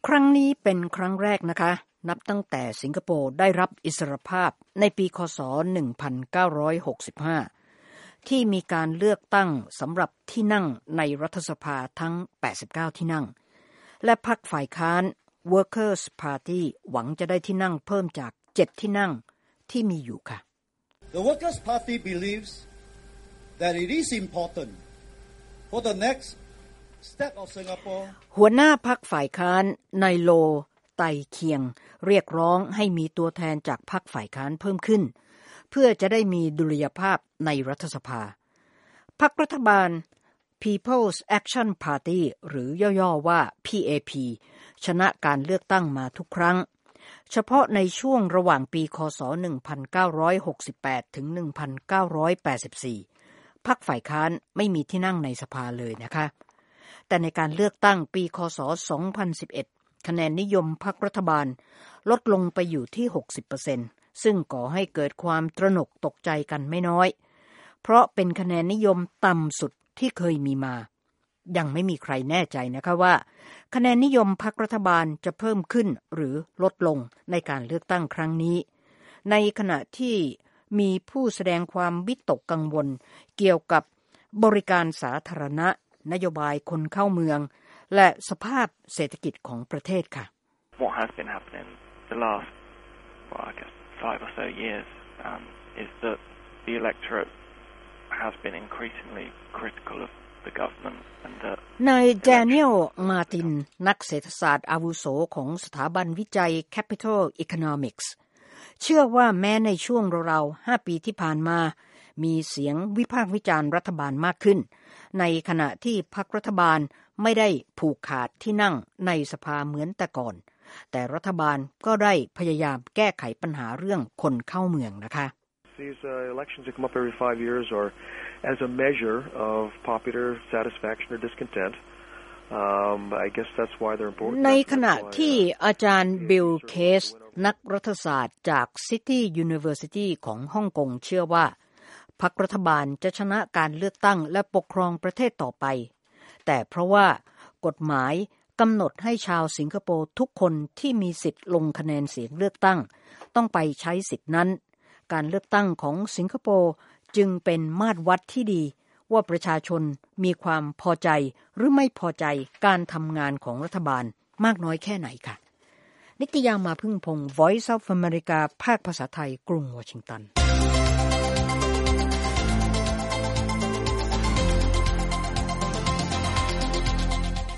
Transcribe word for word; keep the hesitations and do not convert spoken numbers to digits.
ครั้งนี้เป็นครั้งแรกนะคะนับตั้งแต่สิงคโปร์ได้รับอิสรภาพในปีคศหนึ่งพันเก้าร้อยหกสิบห้าที่มีการเลือกตั้งสำหรับที่นั่งในรัฐสภาทั้งแปดสิบเก้าที่นั่งและพรรคฝ่ายค้าน Workers' Party หวังจะได้ที่นั่งเพิ่มจากเจ็ดที่นั่งที่มีอยู่ค่ะ The Workers' Party believes that it is important for the next step of Singapore หัวหน้าพรรคฝ่ายค้านไนโลไตเคียงเรียกร้องให้มีตัวแทนจากพรรคฝ่ายค้านเพิ่มขึ้นเพื่อจะได้มีดุลยภาพในรัฐสภาพรรครัฐบาล People's Action Party หรือย่อๆว่า พี เอ พี ชนะการเลือกตั้งมาทุกครั้งเฉพาะในช่วงระหว่างปีคศหนึ่งพันเก้าร้อยหกสิบแปดถึงหนึ่งพันเก้าร้อยแปดสิบสี่พรรคฝ่ายค้านไม่มีที่นั่งในสภาเลยนะคะแต่ในการเลือกตั้งปีคศสองพันสิบเอ็ดคะแนนนิยมพรรครัฐบาลลดลงไปอยู่ที่ หกสิบเปอร์เซ็นต์ ซึ่งก่อให้เกิดความตระหนกตกใจกันไม่น้อยเพราะเป็นคะแนนนิยมต่ำสุดที่เคยมีมายังไม่มีใครแน่ใจนะคะว่าคะแนนนิยมพรรครัฐบาลจะเพิ่มขึ้นหรือลดลงในการเลือกตั้งครั้งนี้ในขณะที่มีผู้แสดงความวิตกกังวลเกี่ยวกับบริการสาธารณะนโยบายคนเข้าเมืองและสภาพเศรษฐกิจของประเทศค่ะ What has been happening the last well, I guess five or so years um, is that the electorate has been increasingly critical of the government and that นายแดเนียลมาร์ตินนักเศรษฐศาสตร์อาวุโสของสถาบันวิจัย Capital Economics เชื่อว่าแม้ในช่วงราวๆห้าปีที่ผ่านมามีเสียงวิพากษ์วิจารณ์รัฐบาลมากขึ้นในขณะที่พรรครัฐบาลไม่ได้ผูกขาดที่นั่งในสภาเหมือนแต่ก่อนแต่รัฐบาลก็ได้พยายามแก้ไขปัญหาเรื่องคนเข้าเมืองนะคะ These uh, elections that come up every five years are as a measure of popular satisfaction or discontent. Um, I guess that's why they're important. ในขณะที่อาจารย์บิลเคสนักรัฐศาสตร์จาก City University ของฮ่องกงเชื่อว่าพรรครัฐบาลจะชนะการเลือกตั้งและปกครองประเทศต่อไปแต่เพราะว่ากฎหมายกำหนดให้ชาวสิงคโปร์ทุกคนที่มีสิทธิ์ลงคะแนนเสียงเลือกตั้งต้องไปใช้สิทธินั้นการเลือกตั้งของสิงคโปร์จึงเป็นมาตรวัดที่ดีว่าประชาชนมีความพอใจหรือไม่พอใจการทำงานของรัฐบาลมากน้อยแค่ไหนค่ะนิตยามาพึ่งพงศ์ Voice of America ภาคภาษาไทยกรุงวอชิงตัน